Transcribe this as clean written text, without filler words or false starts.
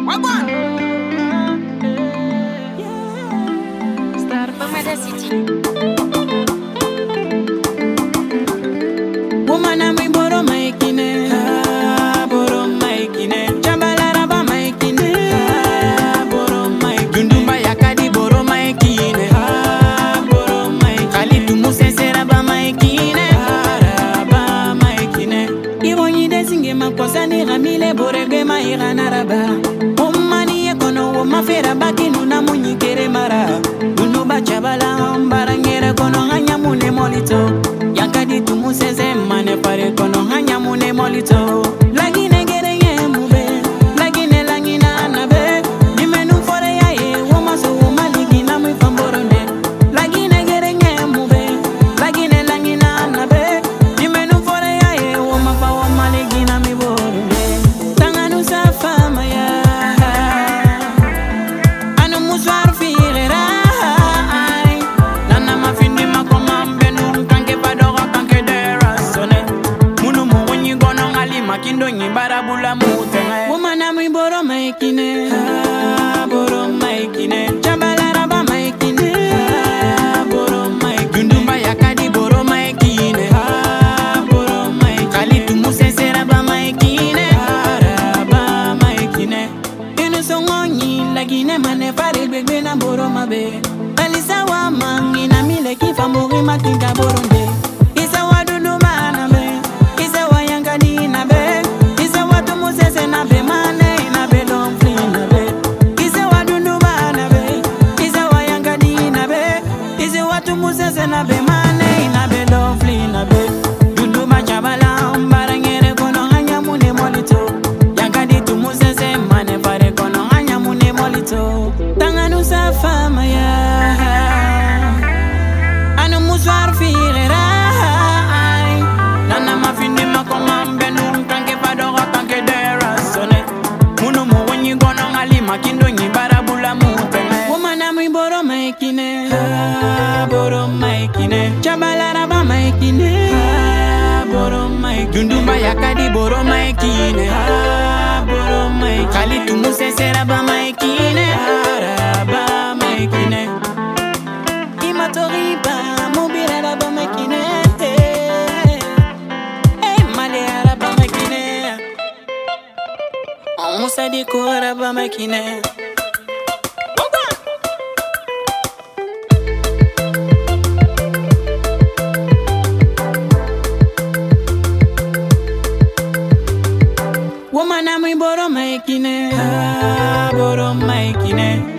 Star Bamada City. Woman, I'm in Boro Maikine, Boro Maikine, Chabalaraba Maikine, Boro Maikine, Dundumba Yakadi Boro Maikine, Boro Maikine, Kalitu Museseraba Maikine, Araba Maikine, Ironi Desinge Makosani Ramile Borebe Mairanaraba, Omani Ekono, Mafera Bakinu Namuni Kere Mara, Dunduba Chabala, Barangere Kono Hanyamune Molito. Yankadi tumuseze mane pare kono hanya mune molito lagine gereye mube lagine langina nabe nimenu fore yae womaso womaligina mi famborone lagine gereye mube lagine langina nabe nimenu fore yae womafa womaligina mi borone tanganu sa fama ya anu muswar firera nana mafindi makomambe Makindo nyi barabula mutenge Woman I'm Boro Maikine Boro Maikine Chabalaraba Maikine Boro Maikine Dundumba Yakadi Boro Maikine Boro Maikine Kalitu Museseraba Maikine Araba Maikine Inu songonyi lagine mane pare bebe na Boro Mabe Balisa wa mangi na mile kifa muri matinga Boronde Isa wa dunduma na be Isa wa yankadi na be na be mane na be don flee na be ise wa dunduba na be ise wa yankadi na be ise wa tumusese na be mane na be don flee na be dunduba chabala barangere kono hanya mune molito yankadi tumusese mane pare kono hanya mune molito tanganu sa fama ya anu muswar firera nana mafindi makomambe nunkanke padoro kanke Makindo nyi barabula mutenge Woman I'm Boro Maikine Boro Maikine Chabalaraba Maikine Boro Maikine Dundumba Yakadi Boro Maikine Boro Maikine Kalitu Museseraba Maikine Araba Maikine Imatoriba Mubira Raba Maikine Male Araba Maikine Musa di Koraba Maikine Woman I'm Boro Maikine Boro Maikine